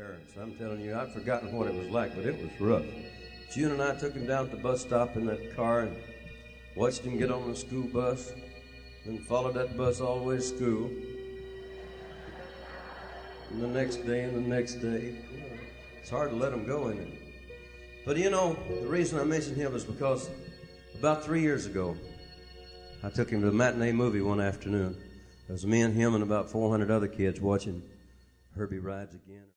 parents. I'm telling you, I've forgotten what it was like, but it was rough. June and I took him down at the bus stop in that car and watched him get on the school bus, then followed that bus all the way to school. And the next day and the next day. It's hard to let him go in it. But you know, the reason I mention him is because about 3 years ago, I took him to a matinee movie one afternoon. It was me and him and about 400 other kids watching Herbie Rides Again.